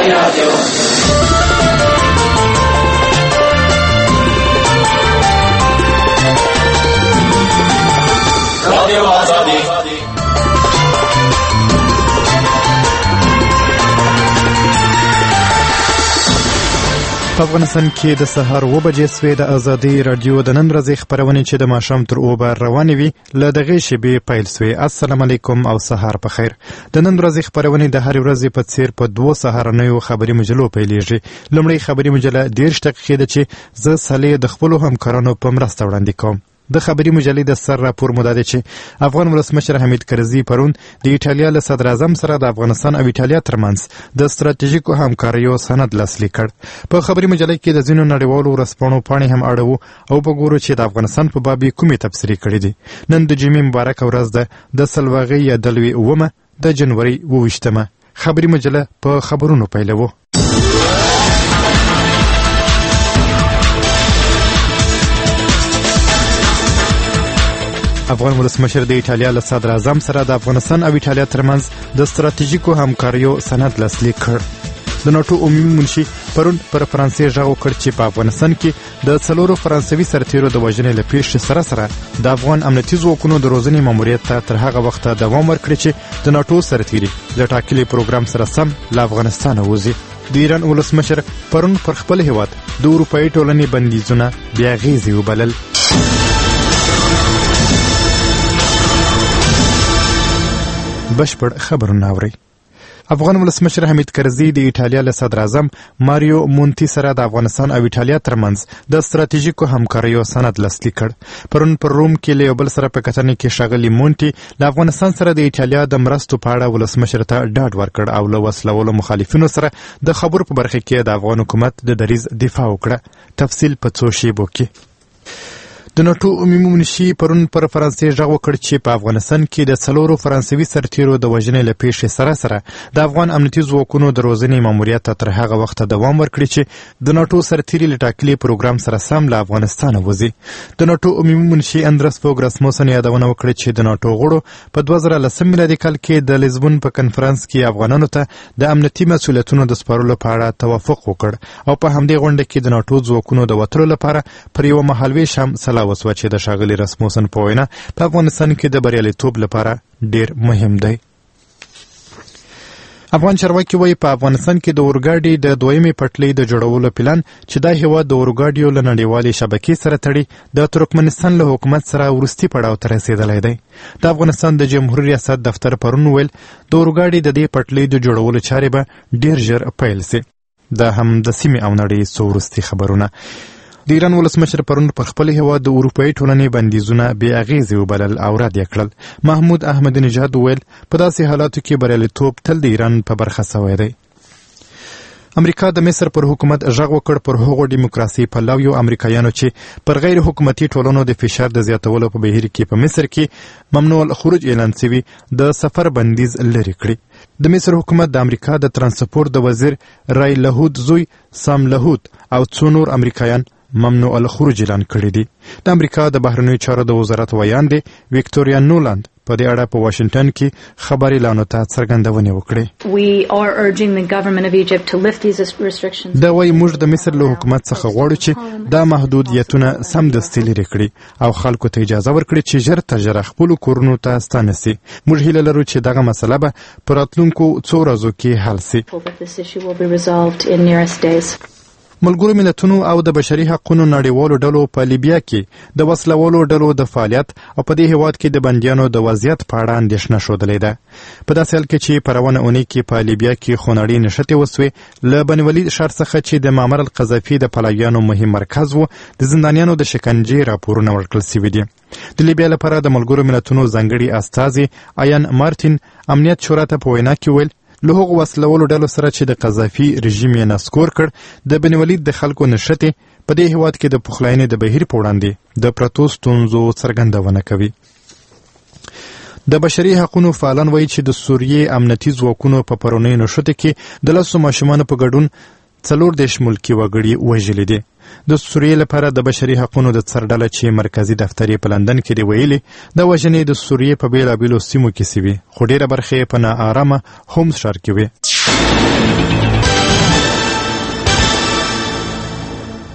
په افغانستان کې د سهار 9 بجې سوې د ازادي رادیو د نن ورځې خبرونه چې د ماښام تر 9 روانې وي له دغې شیبې پیل سوې. السلام علیکم او سهار په خیر. د نن ورځې خبرونه د هر ورځې په څیر په 2 سهارنیو خبري مجلو پیلېږي. لومړی خبري مجله 10 دقیقې ده چې زه صالح د خپل همکارانو په مرسته وړاندې کوم. د خبري مجلې د سر راپور مو دا دی چې افغان ولسمشر حمید کرزي پرون د ایټالیا له صدر اعظم سره د افغانستان او ایټالیا ترمنځ د ستراتیژیکو همکاریو سند لاسلیک کړ. په خبري مجلې کې د ځینو نړیوالو ورځپاڼو پاڼې هم اړوو او په ګورو چې د افغانستان په باب کومې تبصرې کړې دي. نن د جمعې مبارکه ورځ ده د سلواغۍ یا دلوي 9 د جنوري 28. خبري مجله په خبرونو پیلوو. افغان ولسمشر د ایټالیا له صدر اعظم سره د افغانستان او ایټالیا ترمنځ د ستراتیژیکو همکاریو سند لاسلیک کړ. د ناټو عمومي منشي پرون پر فرانسې غږ وکړ چې په افغانستان کې د 4 فرانسوي سرتیرو د وژنې له پیښې سره سره د افغان امنیتي ځواکونو د روزنې ماموریت ته تر هغه وخته دوام ورکړي چې د ناټو سرتیري د ټاکلي پروګرام سره سم له افغانستانه وځي. د ایران ولسمشر پرون پر خپل هیواد د اروپایي ټولنې بندیزونه بیا غیزي وبلل. بشپړ خبرونه اورئ. افغان ولسمشر حمید کرزي د ایټالیا له صدر اعظم ماریو مونتی سره د افغانستان او ایټالیا ترمنځ د ستراتیژیکو همکاریو سند لاسلیک کړ. پرون پر روم کې له یو بل سره په کتنه کې ښاغلي مونتی له افغانستان سره د ایټالیا د مرستو په اړه ولسمشر ته ډاډ ورکړ او له وسلوالو مخالفینو سره د خبرو په برخه کې د افغان حکومت د دریځ دفاع وکړه. تفصیل په څو شیبو کې. د ناټو عمومي منشي پرون پر فرانسې غږ وکړ چې په افغانستان کې د 4 فرانسوي سرتیرو د وژنې له پیښې سره سره د افغان امنیتي ځواکونو د روزنې ماموریت ته تر هغه وخته دوام ورکړي چې د ناټو سرتیري له ټاکلي پروګرام سره سم له افغانستانه وځي. د ناټو عمومي منشي اندرس فوګ راسموسن یادونه وکړه چې د ناټو غړو په 2010 میلادي کال کې د لیزبون په کنفرانس کې افغانانو ته د امنیتي مسؤلیتونو د سپارلو په اړه توافق وکړ او په همدې غونډه کې د ناټو ځواکونو د وتلو لپاره پر یو مهالویش هم سلا وسوه چې د ښاغلي راسموسن په وینا په افغانستان کې د بریالیتوب لپاره ډیر مهم دی. افغان چارواکي وایي په افغانستان کې د اورګاډي د 2مې پټلۍ د جوړولو پلان چې دا هیواد د اورګاډیو له نړیوالې شبکې سره تړي د ترکمنستان له حکومت سره وروستي پړاو ته رسېدلی دی. د افغانستان د جمهوریت ریاست دفتر پرون ویل د اورګاډي د دې پټلۍ د جوړولو چارې به ډیر ژر پیل سي. دا هم د سیمې او نړۍ څو وروستي خبرونه. د ایران ولسمشر پرون پر خپل هیواد د اروپایي ټولنې بندیزونه بې اغیزې وبلل او رد یې کړل. محمود احمدي نژاد وویل په داسې حالاتو کې بریالیتوب تل د ایران په برخه سوی دی. امریکا د مصر پر حکومت غږ وکړ پر هغو دیموکراسي پلویو امریکایانو چې پر غیر حکومتي ټولنو د فشار د زیاتولو په بهیر کې په مصر کې ممنوع الخروج اعلان شوی د سفر بندیز لرې کړي. د مصر حکومت د امریکا د ترانسپورت د وزیر رای لهود زوی سام لهود او څو نور امریکایان ممنوع الخروج اعلان کړی دي. د امریکا د بهرنیو چارو د وزارت ویاندې ویکټوریا نولاند په دې اړه په واشنگټن کې خبري اعلانو ته څرګندونې وکړې. دا وایي موږ د مصر له حکومت څخه غواړو چې دا محدودیتونه سمدستي لرې کړي او خلکو ته اجازه ورکړي چې ژر تر ژره خپلو کورونو ته ستانه سي. موږ هیله لرو چې دغه مسله به په راتلونکو څو ورځو کې حل سي. ملګرو ملتونو او د بشري حقوقو نړیوالو ډلو په لیبیا کې د وسلوالو ډلو د فعالیت او په دې هیواد کې د بندیانو د وضعیت په اړه اندېښنه ښودلې ده. په داسې حال کې چې په روانه اونۍ کې په لیبیا کې خونړۍ نښتې وسوې له بن ولید ښار څخه چې د معمر القذافي د پلویانو مهم مرکز و د زندانیانو د شکنجې راپورونه ورکړل شوي دي. د لیبیا لپاره د ملګرو ملتونو ځانګړي استازي آیان مارتین امنیت شورا ته په وینا کې ویل له هغو وسلوالو ډلو سره چې د قذافي رژیم یې نسکور کړ د بن ولید د خلکو نښتې په دې هیواد کې د پخلاینې د بهیر په وړاندې د پرتو ستونزو څرګندونه کوي. د بشري حقوقو فعالان وایي چې د سوریې امنیتي ځواکونو په پرونۍ نښتې کې د 10 ماشومانو په ګډون 40 ملکي وګړي وژلي دي. د سوریې لپاره د بشري حقوقو د څرډله چې مرکزی دفتر په لندن کې دی ویلي د وژنې د سوریې په بیلابیلو سیمو کې سوي خو ډیره برخه په ناارامه هومز ښار کې وي.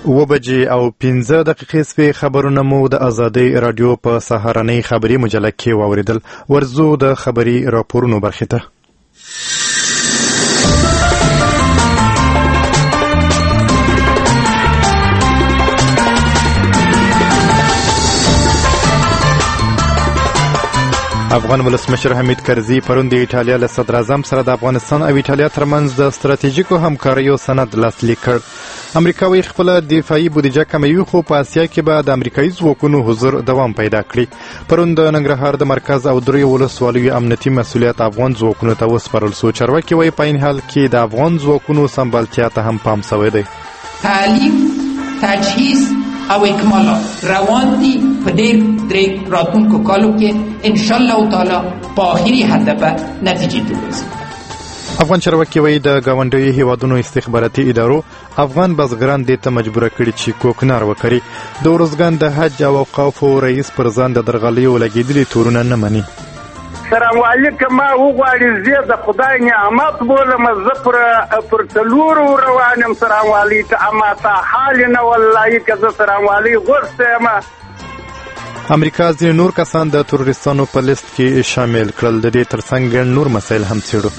7:15 سپې خبرونه مو د آزادۍ رادیو په سهارنۍ خبري مجله کې واوریدل. ورزو د خبري راپورونو برخه ته. افغان ولسمشر حمید کرزي پرون د ایټالیا له صدر اعظم سره د افغانستان او ایټالیا ترمنځ د ستراتیژیکو همکاریو سند لاسلیک کړ. امریکا وی خپل دفاعي بودیجه کموي، خو په اسیا کې به د امریکایي ځواکونو حضور دوام پیدا کړي. پرون د ننګرهار د مرکز او درې ولسوالیو امنیتي مسؤلیت افغان ځواکونو ته وسپارل شو. چارواکي وی په این حال کې د افغان ځواکونو سمبالتیا ته هم پام شوی دی. تعلیم، تجهیز او اکمالات روان دي په ډېر راتلونکو کالو کې ان شاء الله تعالی په اخري هدف نتیجې ته ورسېږي. افغان چارواکي وایي د ګاونډیو هیوادونو استخباراتي ادارو افغان بزګران دې ته مجبور کړي چې کوکنار وکړي. د ورزګان د حج او اوقافو رئیس پر ځان د درغلیو لګېدلي تورونه نه مني. سرانوالي که ما وغواړي زه د خدای نعمت بولم، زه پر څلورو روان یم سرانوالي ته، اما تا حال نه والله که زه سرانوالي غوښته یم. امریکا ځینې نور کسان د تروریستانو په لیست کې شامل کړل. د دې ترڅنګ ګڼ نور مسایل هم څېړو.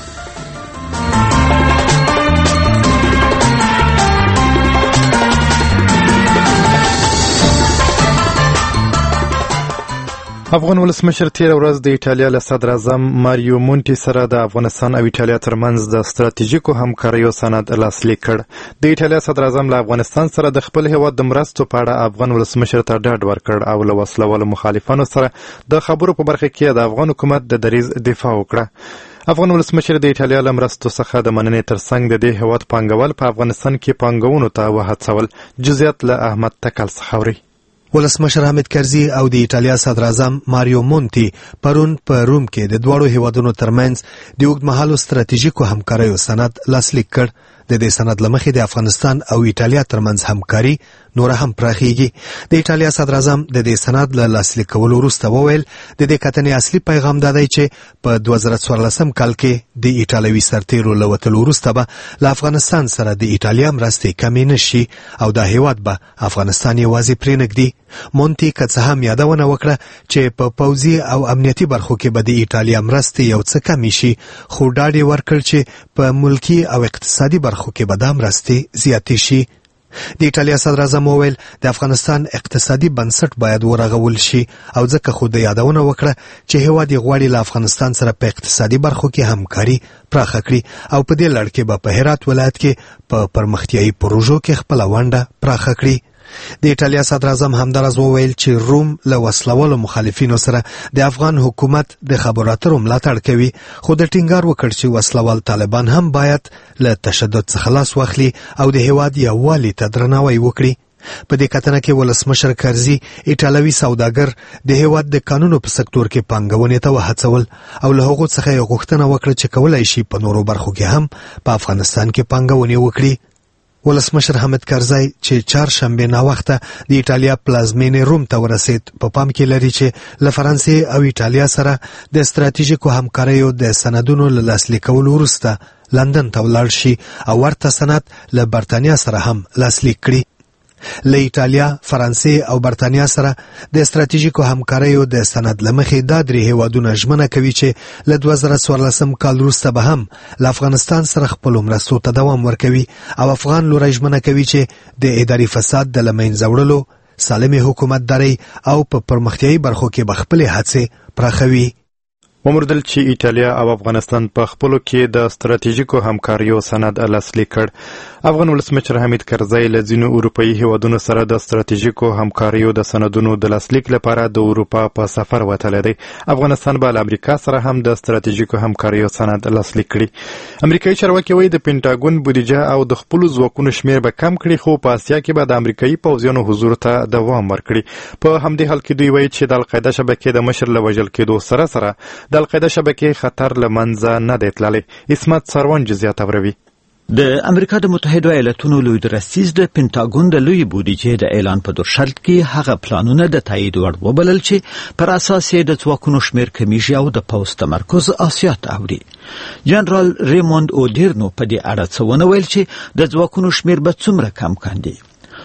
افغان ولسمشر تیر ورځ د ایټالیا له صدر اعظم ماریو مونټي سره د افغانستان او ایټالیا ترمنځ د ستراتیژیکو همکاریو سند لاسلیک کړ. د ایټالیا صدر اعظم له افغانستان سره د خپل هیواد د مرستو په اړه افغان ولسمشر ته ډاډ ورکړ او له وسلوالو مخالفانو سره د خبرو په برخه کې د افغان حکومت د دریځ دفاع وکړه. افغان ولسمشر د ایټالیا له مرستو څخه د مننې ترڅنګ د دې هیواد پانګوال په افغانستان کې پانګونو ته وهڅول. جزئیات له احمد تکل څخه اوري. ولسمشر حمید کرزي او د ایټالیا صدر اعظم ماریو مونټي پرون په روم کې د دواړو هیوادونو ترمنځ د اوږدمهالو ستراتیژیکو همکاریو سند لاسلیک کړ. د دې سند له مخې د افغانستان او ایټالیا ترمنځ همکاري نور هم پراخیږي. د ایټالیا صدر اعظم د دې سند له لاسلیک کولو وروسته وویل د دې کتنې اصلي پیغام دا دی چې په 2014 کال کې د ایټالوي سرتیرو له وتلو وروسته به له افغانستان سره د ایټالیا مرستې کمې نه شي او دا هیواد به افغانستان یوازې پرېنږدي. مونټي که څه هم یادونه وکړه چې په پوځي او امنیتي برخو کې به د ایټالیا مرستې یو څه کمې شي، خو ډاډ یې ورکړ چې په ملکي او اقتصادي برخو کې به دا مرستې زیاتې شي. د ایټالیا صدر اعظم وویل د افغانستان اقتصادي بنسټ باید ورغول شي او ځکه خو د یادونه وکړه چې هیواد یې غواړي له افغانستان سره په اقتصادي برخو کې همکاري پراخه کړي او په دې لړ کې به په هرات ولایت کې په پرمختیایي پروژو کې خپله ونډه پراخه کړي. د ایټالیا صدر اعظم همداراز وویل چې روم له وسلوالو مخالفینو سره د افغان حکومت د خبرو اترو ملاتړ کوي، خو د ټینګار وکړ چې وسلوال طالبان هم باید له تشدد څخه لاس واخلي او د هیواد یووالي ته درناوی وکړي. په دې کتنه کې ولسمشر کرزي ایټالوي سوداګر د هیواد د قانونو په سکتور کې پانګونې ته وهڅول او له هغو څخه یې غوښتنه وکړه چې کولی شي په نورو برخو کې هم په افغانستان کې پانګونې وکړي. ولسمشر حمید کرزي چې چهارشنبه ناوخته د ایټالیا پلازمینې روم ته ورسید په پام کې لري چې له فرانسې او ایټالیا سره د ستراتیژیکو همکاریو د سندونو له لاسلیک کولو وروسته لندن ته ولاړ شي او ورته سند له برتانیا سره هم لاسلیک کړي. له ایټالیا، فرانسې او برتانیا سره د ستراتیژیکو همکاریو د سند له مخې دا درې هیوادونه ژمنه کوي چې له 2014 کال وروسته به هم له افغانستان سره خپلو مرستو ته دوام ورکوي او افغان لوری ژمنه کوي چې د اداري فساد د له منځه وړلو، سالمې حکومتدارۍ او په پرمختیایي برخو کې به خپلې هڅې پراخوي. وموندل چې ایټالیا او افغانستان په خپلو کې د ستراتیژیکو همکاریو سند لاسلیک کړ. افغان ولسمشر حمید کرزي له ځینو اروپایي هیوادونو سره د ستراتیژیکو همکاریو د سندونو د لاسلیک لپاره د اروپا په سفر وتلی دی. افغانستان به له امریکا سره هم د ستراتیژیکو همکاریو سند لاسلیک کړي. امریکایي چارواکي وایي د پینټاګون بودیجه او د خپلو ځواکونو شمیر به کم کړي، خو په اسیا کې به د امریکایي پوځیانو حضور ته دوام ورکړي. په همدې حال کې دوی وایي چې د القاعده شبکې د مشر له وژل کېدو سره سره د القاعده شبکې خطر له منځه نه دی تللی. اسمت سروان جزئیات اوروي. د امریکا د متحده ایالاتونو لوی درستیز د پینټاګون د لوی بودیجې د اعلان په درشل کې هغه پلانونه د تایید وړ وبلل چې پر اساس یې د ځواکونو شمیر کمیږي او د پوځ تمرکز اسیا ته اوړي. جنرال ریموند اودیرنو په دې اړه څه ونه ویل چې د ځواکونو شمیر به څومره کم کاندي.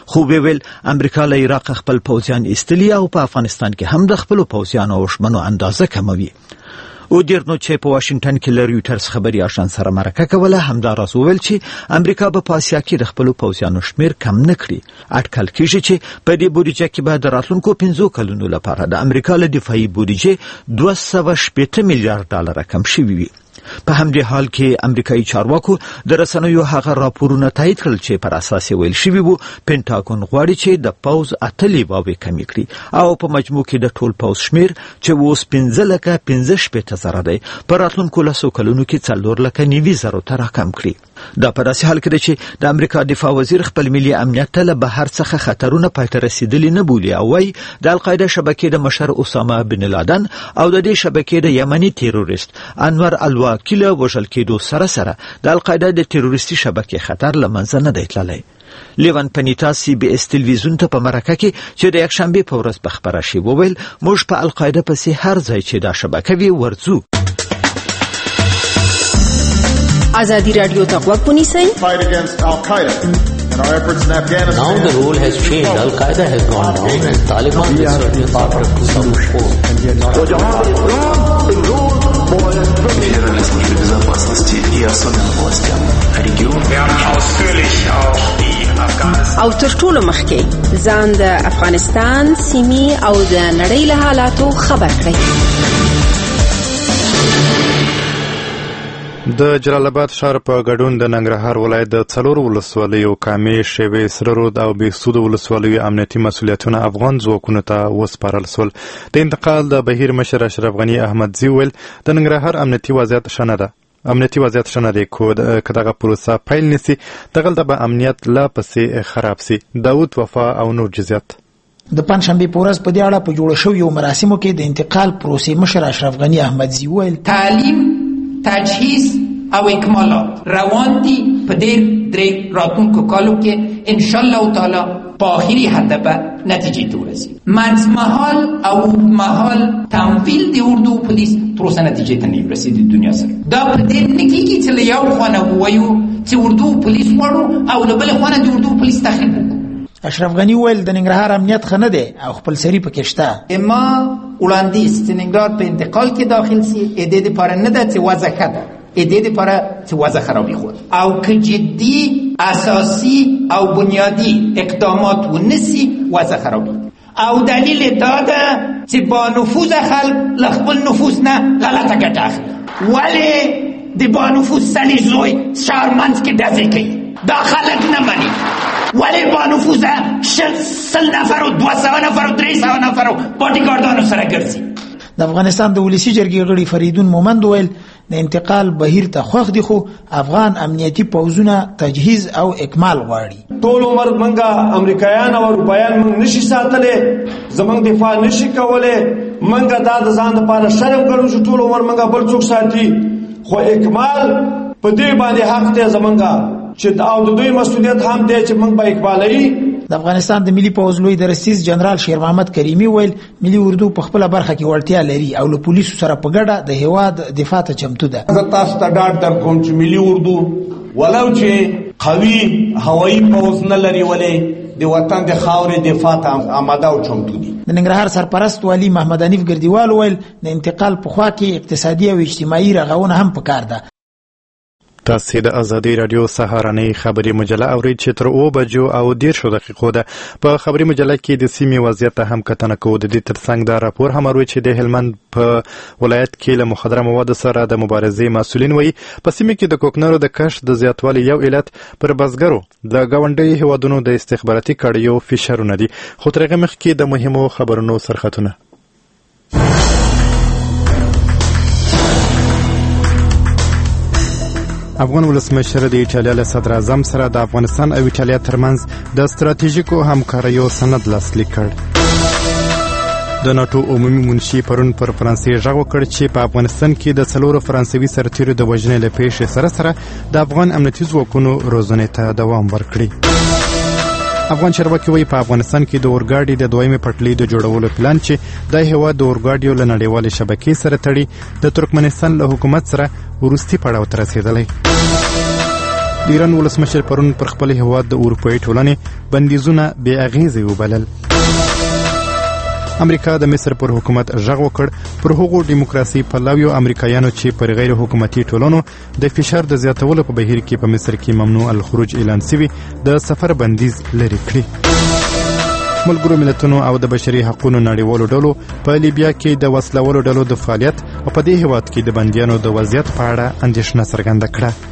خو ویل امریکا له عراق خپل پوځیان ایستلي او په افغانستان کې هم د خپل پوځیانو او شمنو اندازه کموي. اودیرنو چې په واشنگټن کې له رویټرز خبري آژانس سره مرکه کوله همداراز وویل چې امریکا په آسیا کې د خپل پوځیانو شمیر کم نه کړي. اټکل کیږي چې په دې بودیجه کې به د راتلونکو 15 کلونو لپاره د امریکا له دفاعي بودیجې 280 میلیارډ ډالر کم شوي وي. په همدې حال کې امریکایي چارواکو د رسنیو هغه راپورونه تایید کړل چې پر اساس ویل شوی وو پینټاګون غواړي چې د پوز اتلې واوي کمی کړي او په مجموع کې د ټول پوز شمیر چې اوس 15,000 دی په راتلونکو 10 کلونو کې 4,90,000 ته راکم کړي. دا په داسې حال کې دی چې د امریکا دفاع وزیر خپل ملي امنیت ته له بهر څخه خطرونه پاتې رسیدلي نه بولي او وايي د القاعده شبکې د مشر اسامه بن لادن او د دې شبکې د یمني تیروریست انور الواکیل وژل کېدو سره سره د القاعده د تیروریستي شبکې خطر له منځه نه دی تللی. لیوان پنیتا سی بی اس تلویزیون ته په مرکه کې چې د یکشنبه په ورځ په خبره شي وویل موږ په القاعده پسې هر ځای چې دا شبکه وي ورځو. آزادی رادیو ته غوږ ونیسئ. Fight against Al-Qaeda and our efforts in Afghanistan. Now the role has changed. Al-Qaeda has gone down and Taliban is certainly part of the solution. Федеральной службе безопасности и особенным властям региона. Wir haben ausführlich auch die Afghanistan. او تر ټولو مخکې ځان د افغانستان سیمې او د نړۍ له حالاتو خبر کړئ. د جلال آباد ښار په ګډون د ننګرهار ولایت د 4 ولسوالیو کامې شیوې سره رود او بېسوده ولسوالیو امنیتي مسؤلیتونه افغان ځواکونو ته وسپارل سول. د انتقال د بهیر مشر اشرف غني احمدزي ویل د ننګرهار امنیتي وضعیت ښه نه دی که دغه پروسه پیل نسی دغلته به امنیت لا پسې خراب سي. داود وفا او نور جزیات. د پنځشنبه په ورځ په دې اړه په جوړ شویو مراسمو کې د انتقال پروسې مشر اشرف غني احمدزي ویل تعلیم تجهیز او اکمالات روان دي په ډېر درې راتلونکو کالو کې ان شاء الله تعالی په آخري هدف نتیجې ته ورسي. منځمهال او اوږدمهال تمویل د اردو پولیس تر اوسه نتیجې ته نه رسیدي دنیا سره. دا په دې نه کېږي چې له یو خوا ووایو چې اردو پولیس غواړو او له بلې خوا د اردو پولیس تخریب وکړو. اشرف غني ویل د ننګرهار امنیت ښه نه دی او خپلسري پکې شته. ما وړاندیز چې ننګرهار په انتقال کې داخل سي د دې لپاره نه ده چې وضع ښه ده، د دې لپاره چې وضع خرابي خور او که جدي اساسي او بنیادی اقدامات ونسي وضع خرابي. او دلیل دا ده چې با نفوذ خلک له خپل نفوذ نه غلطه ګټه اخلي. ولې د با نفوذ سړي زوی شهرمنځ کې ډزې کوي؟ دا خلک نه مني. ولی با نفوذه 100 نفر و 200 نفر و 300 نفر و باډیګارډانو سره ګرځي. د افغانستان د ولسی جرګې غړي فریدون مومند ویل د انتقال بهیر ته خوښ دي خو افغان امنیتي پوځونه تجهیز او اکمال غواړي. ټول عمر منګه امریکایان او اروپایان موږ نشي ساتلې، زمونږ دفاع نشي کولای، منګه دا د ځان لپاره شرم ګڼو چې ټول عمر منګه بل څوک ساتي. خو اکمال په دې باندې حق دی زمونږه چې او د دوی مسؤلیت هم دی چې موږ به اقبالوي. د افغانستان د ملي پوځ لوی درستیز جنرال شیر محمد کریمي ویل ملي اردو په خپل برخه کې وړتیا لري او له پولیسو سره په ګډه د هیواد دفاع ته چمتو ده. زه تاسو ته ډاډ درکوم چې ملي اردو ولو چې قوي هوایي پوځ نه لري ولې د وطن د خاورې دفاع ته آماده او چمتو دي. د ننګرهار سرپرست والی محمد حنیف ګردیوال ویل د انتقال په خوا کې اقتصادي او اجتماعي رغونه هم پکار ده. تاسو د ازادي رادیو سهارنۍ خبري مجله اورئ چې تر 9:10 ده. په خبري مجله کې د سیمې وضعیت هم کتنه کوو. د دې ترڅنګ دا راپور هم وروي چې د هلمند په ولایت کې له مخدره موادو سره د مبارزې مسؤلین وایي په سیمه کې د کوکنارو د کښت د زیاتوالي یو علت پر بزګرو د ګاونډي هیوادونو د استخباراتي کړیو فشارونه دي. خو تر هغه مخکې د مهمو خبرونو سرخطونه. افغان ولسمشر د ایټالیا له صدر اعظم سره د افغانستان او ایټالیا ترمنځ د ستراتیژیکو همکاریو سند لاسلیک کړ. د ناتو عمومي منشي پرون پر فرانسې غږ وکړ چې په افغانستان کې د 4 فرانسوي سرتیرو د وژنې له پیښې سره د افغان امنیتي ځواکونو روزنې ته دوام ورکړي. افغان چارواکي وایي په افغانستان کې د اورګاډي د دویمې پټلۍ د جوړولو پلان چې د هیواد د اورګاډیو له نړیوالې شبکې سره تړي د ترکمنستان له حکومت سره وروستي پړاو ته رسېدلی. د ایران ولسمشر پرون پر خپل هیواد د اروپایي ټولنې بندیزونه بې اغیزې وبلل. امریکا د مصر پر حکومت غږ وکړ پر هغو دیموکراسي پلویو امریکایانو چې پر غیر حکومتي ټولنو د فشار د زیاتولو په بهیر کې په مصر کې ممنوع الخروج اعلان شوی د سفر بندیز لري کړی. ملګرو ملتونو او د بشري حقوقو نړیوالو ډلو په لیبیا کې د وسلوالو ډلو د فعالیت او په دې هیواد کې د بندیانو د وضعیت په اړه اندېښنه څرګنده کړه.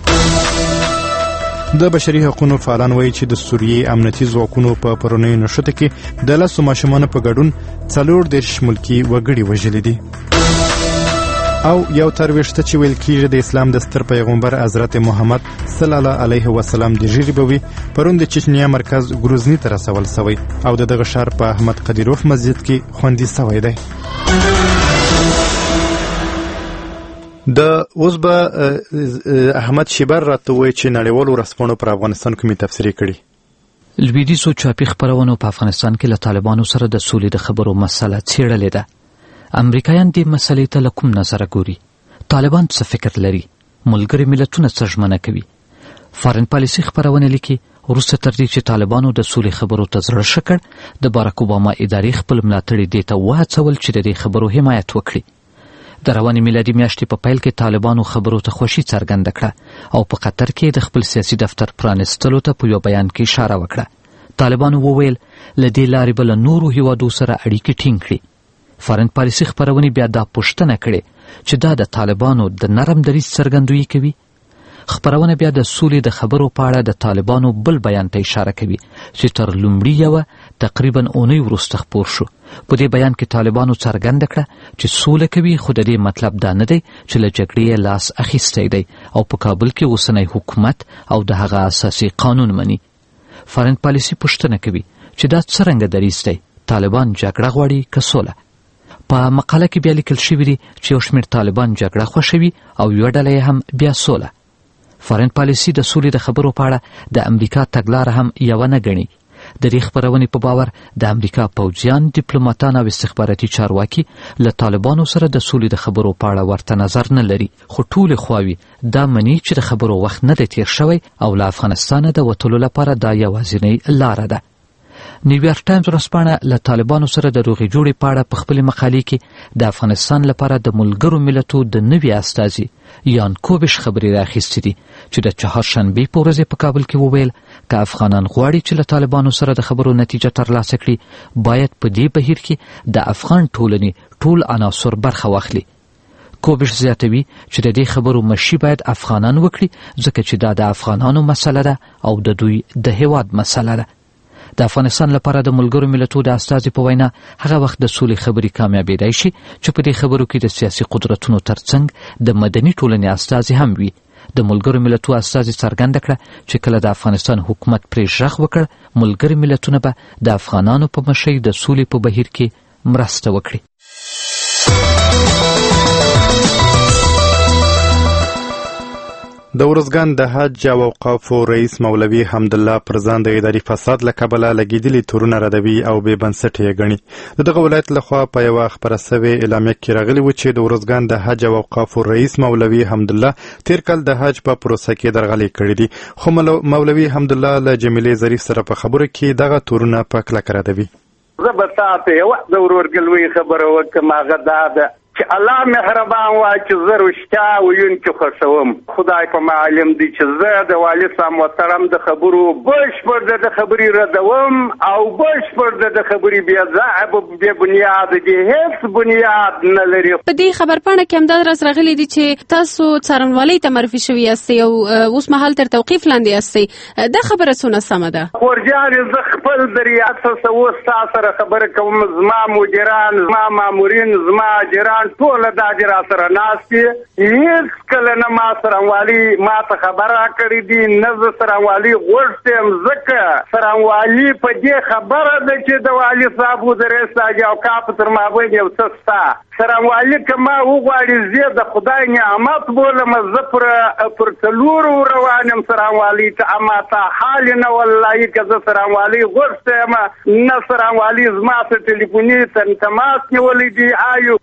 د بشري حقوقو فعالان وایي چې د سوریې امنیتي ځواکونو په پرونیو نښتو کې د 10 ماشومانو په ګډون 40 ملکي وګړي وژلي دي. او یو ترویشته چې ویل کېږي د اسلام د ستر پیغمبر حضرت محمد صلی الله علیه وسلم د ژیړي بوي پرون د چچنیا مرکز ګروزني ته رسول شوی او دغه ښار په احمد قدیروف مسجد کې خوندي شوی دی. د اوس به احمد شیبر راته وایي چې نړیوالو ورځپاڼو پر افغانستان کومې تفسیري کړي. لویدیځو چاپي خپرونو په افغانستان کې له طالبانو سره د سولې د خبرو مسله څېړلې ده. امریکایان دې مسلې ته له کوم نظره ګوري؟ طالبان څه فکر لري؟ ملګري ملتونه څه ژمنه کوي؟ فارن پالیسي خپرونه لیکي وروسته تر دې چې طالبانو د سولې خبرو ته زړه ښه کړ د بارک اوباما ادارې خپل ملاتړي دې ته وهڅول چې د دې خبرو حمایت وکړي. د روانې میلادي میاشتې په پیل کې طالبانو خبرو ته خوښي څرګنده کړه او په قطر کې د خپل سیاسي دفتر پرانستلو ته په یو بیان کې اشاره وکړه. طالبانو وویل له دې لارې به له نورو هیوادو سره اړیکې ټینګ کړي. فارن پالیسي خپرونې بیا دا پوښتنه کړې چې دا د طالبانو د نرم دریځ څرګندویي کوي. خپرونه بیا د سولې د خبرو په اړه د طالبانو بل بیان ته اشاره کوي چې تر لومړي یوه تقریبا اونۍ وروسته خپور شو. په دې بیان کې طالبانو څرګنده کړه چې سوله کوي خو د دې مطلب دا نه دی چې له جګړې لاس اخیستی دی او په کابل کې اوسنی حکومت او د هغه اساسي قانون مني. فارن پالیسي پوښتنه کوي چې دا څرنګه دریځ دی؟ طالبان جګړه غواړي که سوله؟ په مقاله کې بیا لیکل شوي دي چې یو شمېر طالبان جګړه خوښوي او یوه ډله یې هم بیا سوله. فارن پالیسي د سولې د خبرو په اړه د امریکا تګلاره هم یوه نه ګڼي. د دې خپرونې په باور د امریکا پوځیان، ډیپلوماتان او استخباراتي چارواکي له طالبانو سره د سولې د خبرو په اړه ورته نظر نه لري، خو ټولې خواوې دا مني چې د خبرو وخت نه دی تیر شوی او له افغانستانه د وتلو لپاره دا یوازینۍ لاره ده. نیویارک ټایمز ورځپاڼه له طالبانو سره د روغې جوړې په اړه په خپلې مقالې کې د افغانستان لپاره د ملګرو ملتو د نوي استازي یان کوبش خبرې راخیستې دي چې د چهارشنبې په ورځ په کابل کې وویل که افغانان غواړي چې له طالبانو سره د خبرو نتیجه ترلاسه کړي باید په دې بهیر کې د افغان ټولنې ټول عناصر برخه واخلي. کوبش زیاتوي چې د دې خبرو مشي باید افغانان وکړي ځکه چې دا د افغانانو مسله ده او د دوی د هیواد مسله ده. د افغانستان لپاره د ملګرو ملتو د استازي په وینا هغه وخت د سولې خبرې کامیابېدای شي چې په دې خبرو کې د سیاسي قدرتونو ترڅنګ د مدني ټولنې استازي هم وي. د ملګرو ملتو استازي څرګنده کړه چې کله د افغانستان حکومت پرې غږ وکړ ملګري ملتونه به د افغانانو په مشۍ د سولې په بهیر کې مرسته وکړي. د ارزګان د حج او اوقافو رئیس مولوي حمدالله پر ځان د اداري فساد له کبله لګېدلي تورونه ردوي او بې بنسټه یې ګڼي. د دغه ولایت لخوا په یوه خپره سوې اعلامیه کې راغلي و چې د ارزګان د حج او اوقافو رئیس مولوي حمدالله تیر کال د حج په پروسه کې درغلي کړي دي، خو مولوي حمدالله له جمیلې ظریف سره په خبرو کې دغه تورونه په کلکه ردوي. زه به تاته یوه د ورورګلوۍ خبره وکړم، هغه دا ده چې الله مهربان وای چې زه رښتیا ویونکي خوښوم. خدای په ما علم دی چې زه د والي صاحب محترم د خبرو بشپړ د خبرې ردوم او بشپړ د خبرې بې بنیاد دي، هیڅ بنیاد نه لري. په دې خبرپاڼه کې همدا راز راغلی دي چې تاسو څارنوالۍ ته معرفي شوي یاستئ او اوس مهال تر توقیف لاندې یاستئ. دا خبره څونه سمه ده؟ خورجانې زه خپل د ریاست اوس تا سره خبره کوم، زما مدیران، زما مامورین، زما اجران ټول دا جرا سره ناستي، هیڅ کله نه ما سرانوالي ما ته خبره کړې دي، نه زه سرانوالي غوښتم. ځکه سرانوالي په دې خبره ده چې د والي صاحب د رئیس تاج اوقاف تر مابین یو څه شته. سرانوالي که ما وغواړي زه د خدای نعمت بولم، زه پر څلورو روان یم سرانوالي ته، اما تا حال نه والله که زه سرانوالي غوښته یم نه سرانوالي زما سره ټلیفوني تماس نیولی دي. آیو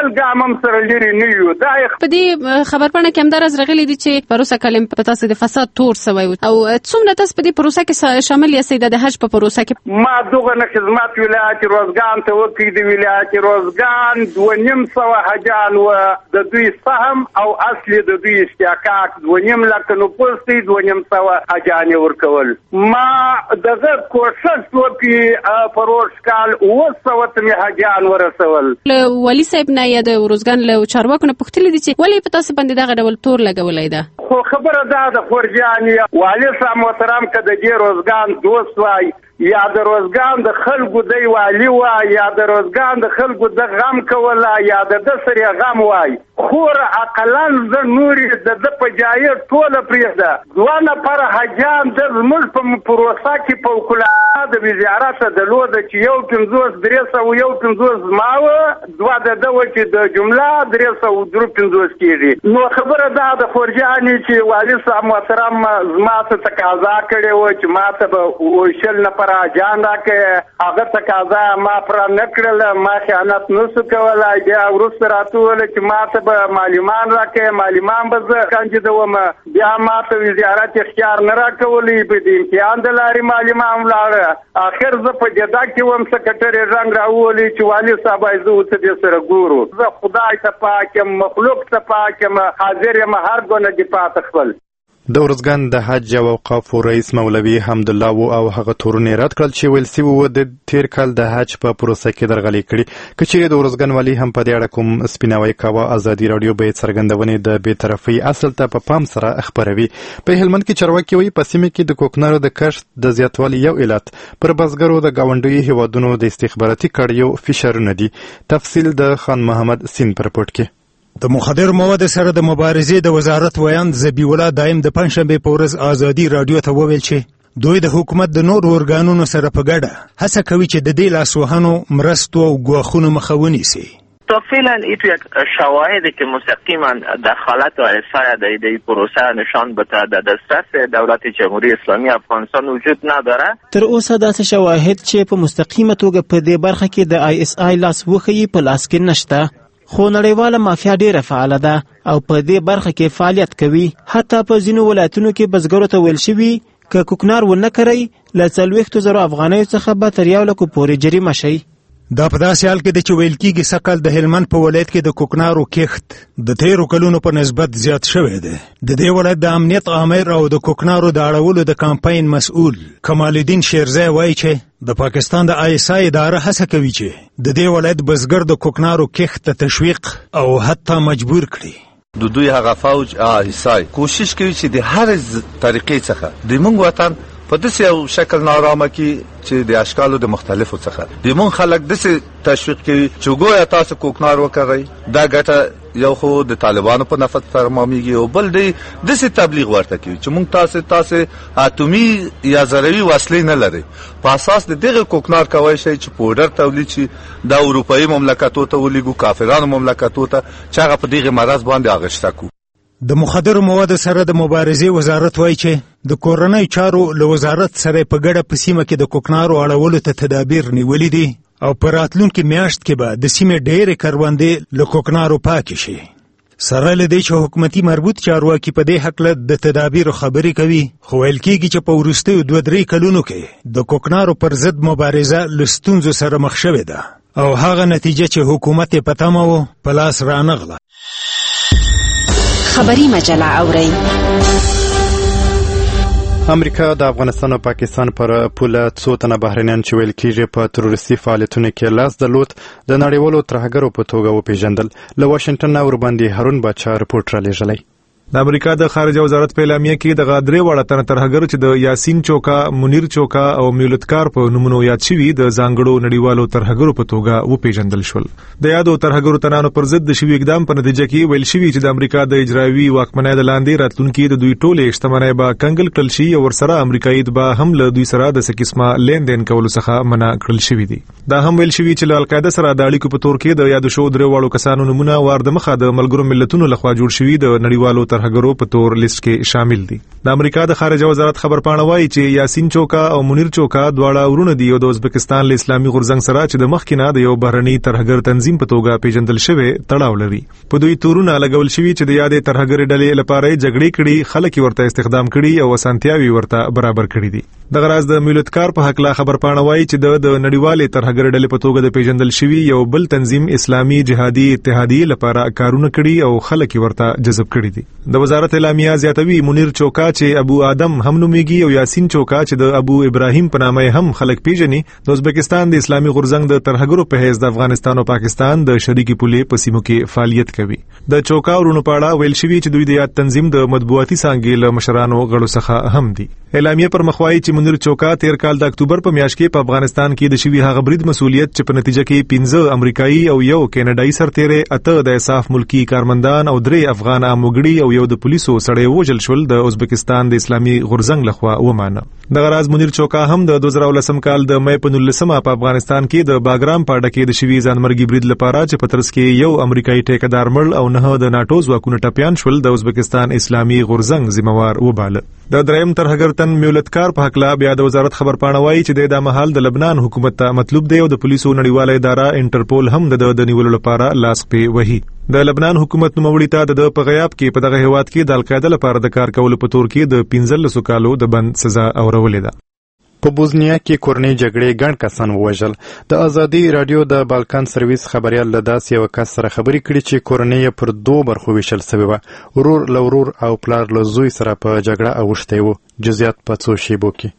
یول ګام هم سره لري نه یو. دا په دې خبرپاڼه کې همدارس راغلي دي چې پروسه کلم په تاسو د فساد تور سوی او څومره تاسو په دې پروسه کې شامل یاست د حج په پروسه کې؟ ما دغه نه خدمت ولایت روزګان ته وکړي د ولایت روزګان 2.5 حجان و د دوی سهم او اصلي د دوی استحقاق 2.5 لک نفوس دي 2.5 حجان ورکول. ما دغه کوشش وکړي پروش کال 200 حجان ورسول. ولی صاحب نه یا د روزګان له چارواکو نه پوښتنه دي چې ولی په تاسو باندې دغه ډول تور لګولای ده؟ خو خبره ده د خورجان والي صاحب محترم کده دې روزګان دوست وای یا د روزګان د خلکو دی والی وای یا د روزګان د خلکو د غم کوله یا د سری غم وای خور عقلان ز نوري د پجای ټوله پریده دوانه پر حجان د زمز په پروسه کې په کله د زیارت د لود چې یو 500 درسه او یو 500 ماوه دوا د چې د جمله درسه او 500 کېږي. نو خبره ده د خورجانی چې والي صاحب محترم زما ته تقاضا کړې و چې ما ته به وشل نه پر جان راکې هغه تقاضا ما پر نه کړل ما خیانت نشو کولای بیا ورسره راتول چې ما ته به معلومان راکې معلومان به زه کاندیدوم بیا ما ته زیارت اختیار نه راکولې به د امتحان د لارې معلومان ولاړ اخر زه په جدا کې وم سکرټری رنګ راولې چې والي صاحب زه اوس دې سره ګورو زه خدای ته پاکم مخلوق ته پاکم حاضر یم هر ګونه دې پات خپل. د ارزګان د حج او اوقافو رئیس مولوي حمدالله او هغه تورونه رد کړل چې ویل سی وو د تیر کال د حج په پروسه کې درغلي کړي کچېره د ارزګان والی هم په دې اړه کوم سپیناوي کاوه ازادي رادیو به څرګندونې د بې طرفي اصل ته په پام سره خبروي. په هلمند کې چارواکي وایي په سیمه کې د کوکنارو د کښت د زیاتوالي یو علت پر بزګرو د گاونډي هیوادونو د استخباراتي کړیو فشارونه دي. تفصیل د خان محمد سین پر پورت کې. د مخدر مواد سره د مبارزې د وزارت ویاند ذبیح الله دایم د پنځشنبه په ورځ ازادي رادیو ته وویل چې دوی د حکومت د نور ارګانونو سره په ګډه هڅه کوي چې د دې لاسوهنو مرستو او ګواښونو مخه ونیسي. تا فعلا این یک شواهدی که مستقیما دخالت و اصلاح در این پروسه نشان بده در دسترس دولت جمهوری اسلامی افغانستان وجود نداره. تر اوسه داسې شواهد چې په مستقیمه توګه په دې برخه کې د ISI لاس وښیي په لاس کې نشته. خو نړیواله مافیا ډیره فعاله ده او په دې برخه کې فعالیت کوي. حتی په ځینو ولایتونو کې بزګرو ته ویل شوي که کوکنار ونه کرئ له 40,000 افغانیو څخه به تر 1 لک پورې جریمه شئ. دا په داسې حال کې د چې ویل کېږي سږ کال د هلمند په ولایت کې د کوکنارو کښت د تیرو کلونو په نسبت زیات شوی دی. د دې ولایت د امنیت آمر او د کوکنارو د اړولو د کمپاین مسؤل کمال الدین شیرزی وایي چې د پاکستان د ISI اداره هڅه کوي چې د دې ولایت بزګر د کوکنارو کښت ته تشویق او حتی مجبور کړي. د دوی هغه فوج ISI کوشش کوي چې د هر طریقې څخه د موږ وطن په داسې یو شکل نارامه کې چې د اشکالو د مختلفو څخه د مونږ خلک داسې تشویق کوي چې ګویا تاسو کوکنار وکړئ دا ګټه یو خو د طالبانو په نفت فرمامیږي او بل دی داسې تبلیغ ورته کوي چې مونږ تاسو اتومي یا ذروي وسلې نه لري په اساس د دغه کوکنار کوي چې پودر تولید شي د اروپאי مملکتو ته ولېګو کافرانو مملکتو ته چې هغه په دغه مرض باندې اغشته کو. د مخدر مواد سره د مبارزې وزارت وایي چې د کورنۍ چارو له وزارت سره په ګډه په سیمه کې د کوکنارو اړولو ته تدابیر نیولي دي او په راتلونکي میاشت کې به د سیمې ډېرې کروندې له کوکنارو پاکې شي. سره له دې چې حکومتي مربوط چارواکي په دې هکله د تدابیرو خبرې کوي خو ویل کېږي چې په وروستیو 2-3 کلونو کې د کوکنارو پر ضد مبارزه له ستونزو سره مخ شوې ده او هغه نتیجه چې حکومت یې په تمه و په لاس رانغله. خبری مجله اورئ. امریکا د افغانستان او پاکستان پر پوله څو تنه بهرنیان چې ویل کېږي په تروریستي فعالیتونو کې لاس درلود د نړیوالو ترهګرو په توګه وپېژندل. له واشنګټن نه ورباندې هارون باچا رپورټ رالیږلی. د امریکا د خارجه وزارت په اعلامیه کې د غادرې وړه تنه ترهګر چې د یاسین چوکا، منیر چوکا او میولتکار په نومونو یاد شوي د ځانګړو نړیوالو ترهګرو په توګه وپېژندل شول. د یادو ترهګرو تنانو پر ضد د شوي اقدام په نتیجه کې ویل شوي چې د امریکا د اجرایوي واکمنۍ د لاندې راتلونکي د دوی ټولې شتمنۍ به کنګل کړل شي او ورسره امریکایي به هم له دوی سره د څه قسمه لیندین کولو څخه منع کړل شوي دي. دا هم ویل شوي چې له القاعده سره د اړیکو په تور کې د یادو شوو 3 کسانو نمونه وار د مخه د ملګرو ملتونو لخوا جوړ شوي د نړیوالو ترهګرو په تور لیست کې شامل دي. د امریکا د خارجه وزارت خبرپاڼه وایي چې یاسین چوکا او منیر چوکا دواړه ورونه دي او د ازبکستان له اسلامي غورځنګ سره چې د مخکینه د یو بهرني ترهګر تنظیم په توګه پیژندل شوی تړاو لري. په دوی تورونه لګول شوي چې د یادې ترهګر ډلې لپاره جګړې کړي، خلک ورته استخدام کړي او اسانتیاوي ورته برابر کړي دي. د غراز د میلودکار په حق لا خبرپاڼه وایي چې د نړیوالې ترهګر ډلې په توګه د پیژندل شوی یو بل تنظیم اسلامي جهادي اتحادیه لپاره کارونه کړي او خلک ورته جذب کړي دي. د وزارت اعلامیه زیاتوي منیر چوکا چې ابو آدم هم نومیږي او یاسین چوکا چې د ابو ابراهیم په نامه هم خلک پیژني د ازبکستان د اسلامي غورځنګ د ترهګرو په حیث د افغانستان او پاکستان د شریکي پولې په سیمو کې فعالیت کوي. د چوکا ورونو په اړه ویل شوی چې دوی د یاد تنظیم د مطبوعاتي څانګې له مشرانو غړو څخه هم دي. اعلامیه پر مخ وایي چې منیر چوکا تیر کال د اکتوبر په میاشت کې په افغانستان کې د شوی هغه برید مسؤلیت چې په نتیجه کې 15 امریکایي او یو کینیډایي سرتیری، 8 د اساف ملکی کارمندان او 3 افغان عاموګړي او یو د پولیسو سړی وژل شول د ازبکستان د اسلامي غورځنګ لخوا ومانه. د غراز منیر چوکا هم د 2019 کال د مې په 19 په افغانستان کې د باګرام پاډه کې د شوی ځانمرګي برید لپاره چې په ترڅ کې یو امریکایي ټیکدار مړ او 9 د ناتو ځواکونو ټپيان شول د ازبکستان اسلامي غورځنګ ذمہوار وباله. د دریم ترهګر تن میولتکار په حق لا بیا د وزارت خبرپاڼه وایي چې د مهال د لبنان حکومت ته مطلوب دی او د پولیسو نړیواله اداره انټرپول هم د نیولو لپاره لاس په وهي. د لبنان حکومت نوموړي ته د په غیاب کې په دغه هیواد کې د القاعده لپاره د کار کولو په تور کې د 15 کالو د بند سزا اورولې ده. په بوزنیا کې کورنۍ جګړې ګڼ کسان ووژل. د ازادي رادیو د بالکان سرویس خبريال له داسې یو کس سره خبرې کړې چې کورنۍ پر 2 برخو ویشل شوې وه. ورور له ورور او پلار له زوی سره په جګړه اوښتی و. جزئیات په څو شیبو کې.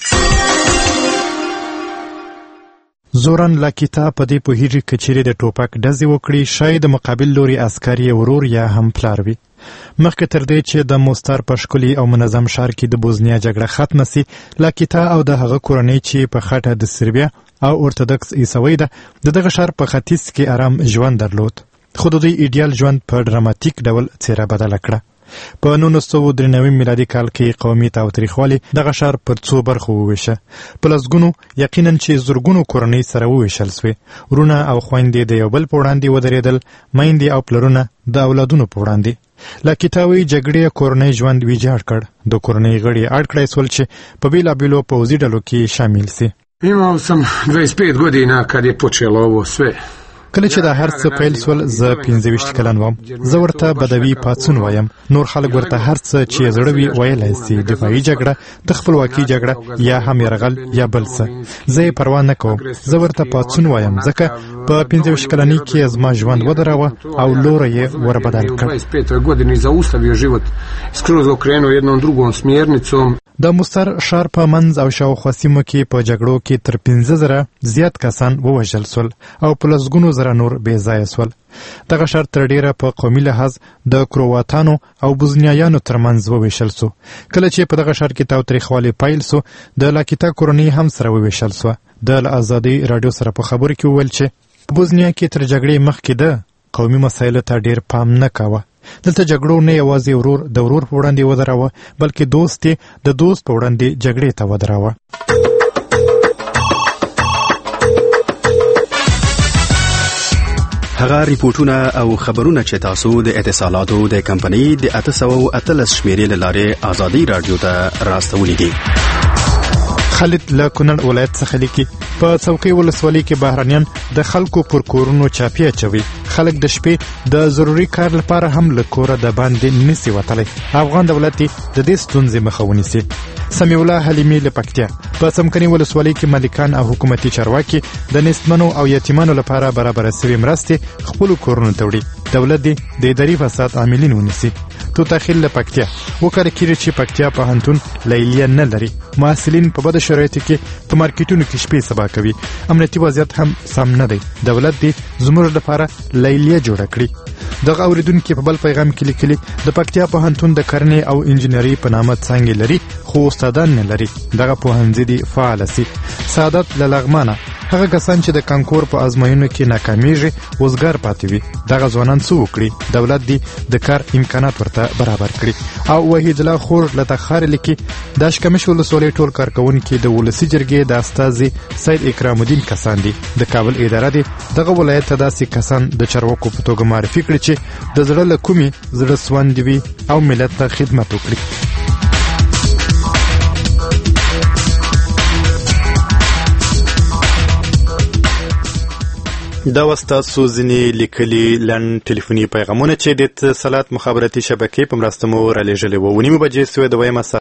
زورن لاکیتا په دې پوهیږي چې چیرې د ټوپک ډزې وکړي شاید د مقابل لوري عسکري ورور یا هم پلار وي. مخکې تر دې چې د موستار په ښکلي او منظم ښار کې د بوزنیا جګړه ختمه سي، لاکیتا او د هغه کورنۍ چې په خټه د سربیا او ارتودکس عیسوي ده د دغه ښار په ختیځ کې آرام ژوند درلود. خو د دوی ایډیال ژوند په ډراماتیک ډول څیره بدله کړه. په 1993 میلادي کال کې قومي تاوتریخوالي دغه ښار پر 2 برخو وویشه. په لسګونو یقینا چې زرګونو کورنۍ سره وویشل سوې. ورونه او خویندې د یو بل په وړاندې ودرېدل، میندې او پلرونه د اولادونو په وړاندې. لاکیتاوي جګړې کورنۍ ژوند ویجاړ کړ. د کورنۍ غړي اړ کړای سول چې په بېلابېلو پوځي ډلو کې شامل سي. Imao sam 25 godina kad je počelo ovo sve. کله چې دا هر څه پیل سول زه 25 کلن وم. زه ورته بدوي پاڅون وایم. نور خلک ورته هر څه چې زړه وي ویلای سي. دفاعي جګړه، د خپلواکي جګړه یا هم یرغل یا بل څه. زه یې پروا نه کوم. زه ورته پاڅون وایم ځکه په 25 کلنۍ کې زما ژوند ودراوه او لوری یې وربدل کړ. 25 godini zaustavio život, skroz okrenuo jednom drugom smjernicom. د مستر ښار په منځ او شاوخوا سیمو کې په جګړو کې تر 15,000 زیات کسان ووژل سول او په لسګونو زره نور بې ځایه سول. دغه ښار تر ډیره په قومي لحاظ د کرواتانو او بوزنیایانو ترمنځ وویشل سو. کله چې په دغه ښار کې تاوتریخوالی پیل سو، د لاکیتا کورنۍ هم سره وویشل سو. د آزادي رادیو سره په خبرو کې وویل چې په بوزنیا کې تر جګړې مخکې د قومي مسایلو ته ډیر پام نه کاوه. دلته جګړو نه یوازې ورور د ورور په وړاندې ودراوه، بلکې دوست یې د دوست په وړاندې جګړې ته ودراوه. هغه ریپورتونه او خبرونه چې تاسو د اتصالاتو د کمپنۍ د 813 شمیرې له لارې آزادي رادیو ته راستولي دي. خالد له کونړ ولایت څخه لیکي په څوکۍ ولسوالۍ کې بهرانیان د خلکو پر کورونو چاپی اچوي. خلک د شپې د ضروري کار لپاره هم له کوره د باندې نسی وتلی. افغان دولت د دې ستونزې مخه ونیسي. سمیع الله حلیمي له پکتیا په څمکني ولسوالۍ کې مالکان او حکومتي چارواکي د نېستمنو او یتیمانو لپاره برابر شوي مرستې خپلو کورونو ته وړي. دولت دې د اداري فساد عاملین ونیسي. توتاخیل له پکتیا وکړه کېږي چې پکتیا پوهنتون لیلیه نه لري. محصلین په بده شرایطو کې په مارکیټونو کې شپې سبا کوي. امنیتي وضعیت هم سم نه دی. دولت دې زموږ لپاره لیلیه جوړه کړي. دغه اوریدونکي په بل پیغام کې لیکلي د پکتیا پوهنتون د کرنې او انجینري په نامه څانګې لري خو استادان نه لري. دغه پوهنځي دې فعال سي. سعادت له لغمانه هغه کسان چې د کانکور په ازموینو کې ناکامیږي وزګار پاتې وي دغه ځوانان څه وکړي دولت دی د کار امکانات ورته برابر کړي او وحید الله خور لته خار لیکي د اشکمش ولسوالۍ ټول کارکونکو د ولسی جرګې د استاذي سید اکرام الدین کسان دي د کابل اداره دي دغه ولایت ته داسې کسان د چارواکو په توګه معرفي کړي چې د زړه له کومې زړه سوند وي او ملت ته خدمت وکړي دا وستاسو ځینې لیکلي لنډ ټلیفوني پیغامونه چې د اتصالات مخابراتي شبکې په مرسته مو رالیږلي وو 9:00 بجې سوې د ویمه